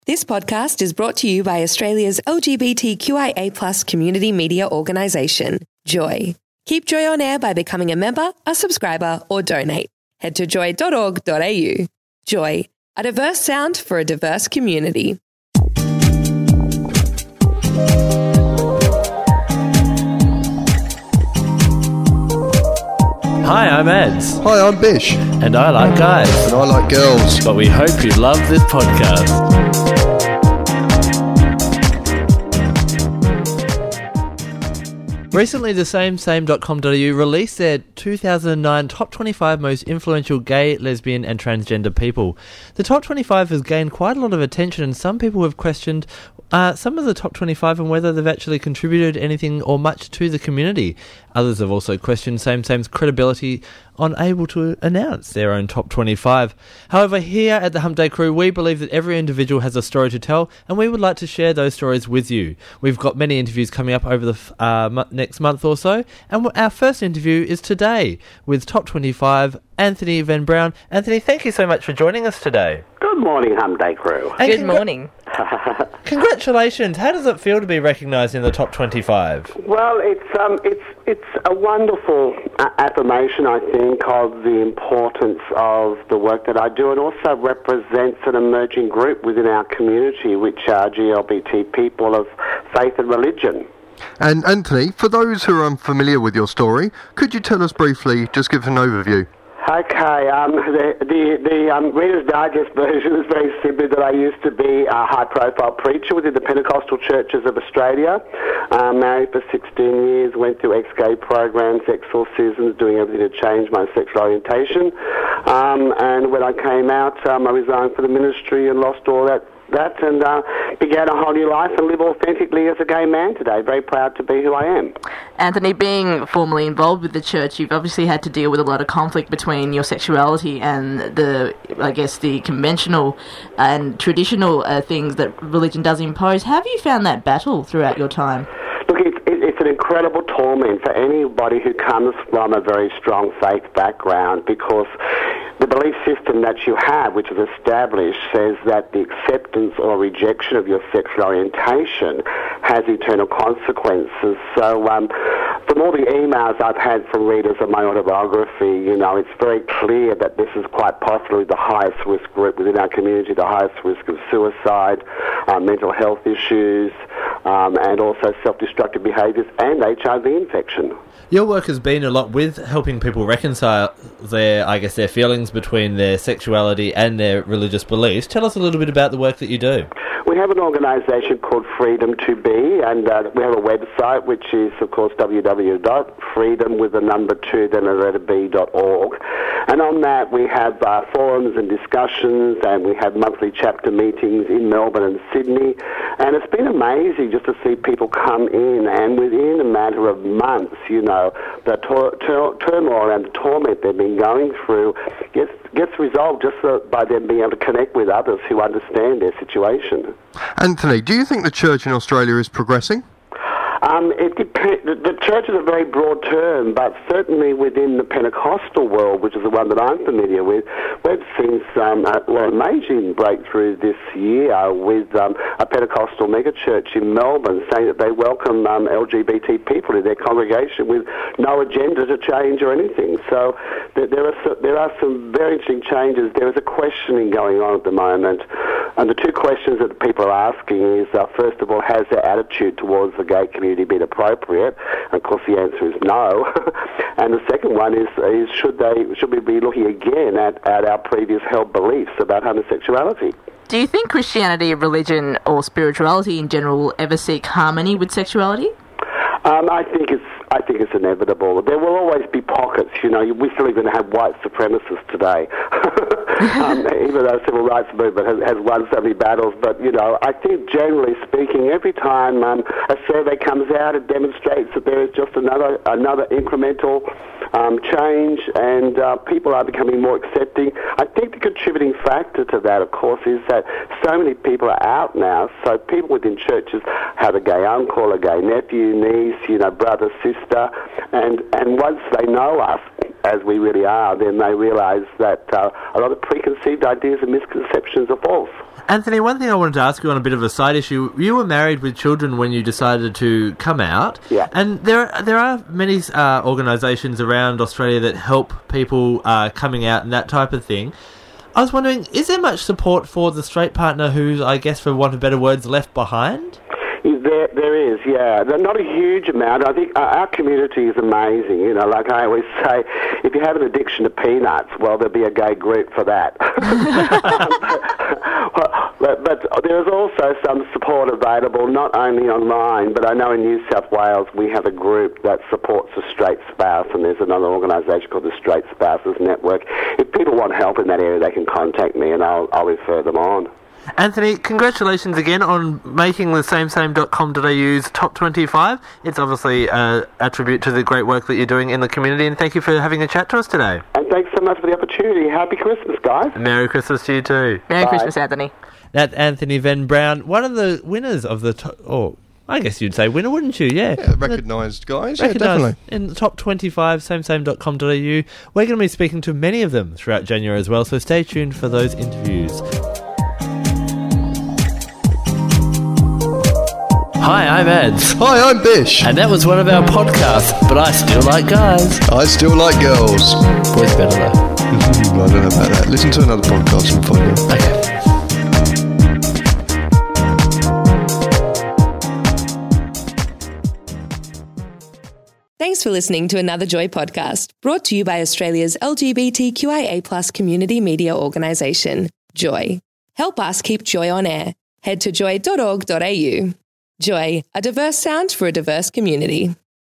This podcast is brought to you by Australia's LGBTQIA+ community media organisation, Joy. Keep Joy on air by becoming a member, a subscriber, or donate. Head to joy.org.au. Joy, a diverse sound for a diverse community. Hi, I'm Eds. Hi, I'm Bish. And I like guys. And I like girls. But we hope you love this podcast. Recently, the same.com.au released their 2009 Top 25 Most Influential Gay, Lesbian and Transgender People. The Top 25 has gained quite a lot of attention, and some people have questioned some of the Top 25 and whether they've actually contributed anything or much to the community. Others have also questioned Same-Same's credibility, unable to announce their own Top 25. However, here at the Hump Day Crew, we believe that every individual has a story to tell, and we would like to share those stories with you. We've got many interviews coming up over the next month or so, and our first interview is today with Top 25 Anthony Van Brown. Anthony, thank you so much for joining us today. Good morning, Hump Day Crew. And Good morning. Congratulations. How does it feel to be recognised in the Top 25? Well, it's a wonderful affirmation, I think, of the importance of the work that I do, and also represents an emerging group within our community, which are GLBT people of faith and religion. And Anthony, for those who are unfamiliar with your story, could you tell us briefly, just give an overview? Okay, the Reader's Digest version is very simply that I used to be a high-profile preacher within the Pentecostal churches of Australia. Married for 16 years, went through ex-gay programs, exorcisms, doing everything to change my sexual orientation. And when I came out, I resigned for the ministry and lost all that and began a whole new life and live authentically as a gay man today. Very proud to be who I am. Anthony, being formally involved with the church, you've obviously had to deal with a lot of conflict between your sexuality and the conventional and traditional things that religion does impose. How have you found that battle throughout your time? Look, it's an incredible torment for anybody who comes from a very strong faith background, because the belief system that you have, which is established, says that the acceptance or rejection of your sexual orientation has eternal consequences. So from all the emails I've had from readers of my autobiography, it's very clear that this is quite possibly the highest risk group within our community, the highest risk of suicide, mental health issues, and also self-destructive behaviours and HIV infection. Your work has been a lot with helping people reconcile their feelings between their sexuality and their religious beliefs. Tell us a little bit about the work that you do. We have an organisation called Freedom to Be, and we have a website which is, of course, www.freedom.org. And on that we have forums and discussions, and we have monthly chapter meetings in Melbourne and Sydney. And it's been amazing just to see people come in, and within a matter of months, the turmoil and the torment they've been going through gets resolved just by them being able to connect with others who understand their situation. Anthony, do you think the church in Australia is progressing? It depends. The church is a very broad term, but certainly within the Pentecostal world, which is the one that I'm familiar with, we've seen some amazing breakthrough this year with a Pentecostal megachurch in Melbourne saying that they welcome LGBT people in their congregation with no agenda to change or anything. So there are some very interesting changes. There is a questioning going on at the moment, and the two questions that people are asking is, first of all, has their attitude towards the gay community been appropriate? And of course the answer is no. And the second one is should we be looking again at our previous held beliefs about homosexuality? Do you think Christianity, religion or spirituality in general will ever seek harmony with sexuality? I think it's inevitable. There will always be pockets. We still even have white supremacists today, even though the civil rights movement has won so many battles. But I think generally speaking, every time a survey comes out, it demonstrates that there is just another incremental change, and people are becoming more accepting. I think the contributing factor to that, of course, is that so many people are out now. So people within churches have a gay uncle, a gay nephew, niece, brother, sister, and once they know us as we really are, then they realise that a lot of preconceived ideas and misconceptions are false. Anthony, one thing I wanted to ask you on a bit of a side issue, you were married with children when you decided to come out. Yeah. And there are many organisations around Australia that help people coming out and that type of thing. I was wondering, is there much support for the straight partner who's, I guess, for want of better words, left behind? There is, yeah. Not a huge amount. I think our community is amazing. You know, like I always say, if you have an addiction to peanuts, well, there'll be a gay group for that. But there is also some support available, not only online, but I know in New South Wales we have a group that supports a straight spouse, and there's another organisation called the Straight Spouses Network. If people want help in that area, they can contact me and I'll refer them on. Anthony, congratulations again on making the samesame.com.au's top 25. It's obviously a tribute to the great work that you're doing in the community, and thank you for having a chat to us today. And thanks so much for the opportunity. Happy Christmas, guys. Merry Christmas to you too. Merry Bye. Christmas, Anthony. That's Anthony Van Brown, one of the winners of the I guess you'd say winner, wouldn't you? Yeah. Recognised guys. Recognised Definitely. in the top 25, samesame.com.au. We're going to be speaking to many of them throughout January as well, so stay tuned for those interviews. Hi, I'm Ads. Hi, I'm Bish. And that was one of our podcasts, but I still like guys. I still like girls. Boys better though. I don't know about that. Listen to another podcast and find out. Okay. Thanks for listening to another Joy podcast, brought to you by Australia's LGBTQIA+ community media organisation, Joy. Help us keep Joy on air. Head to joy.org.au. Joy, a diverse sound for a diverse community.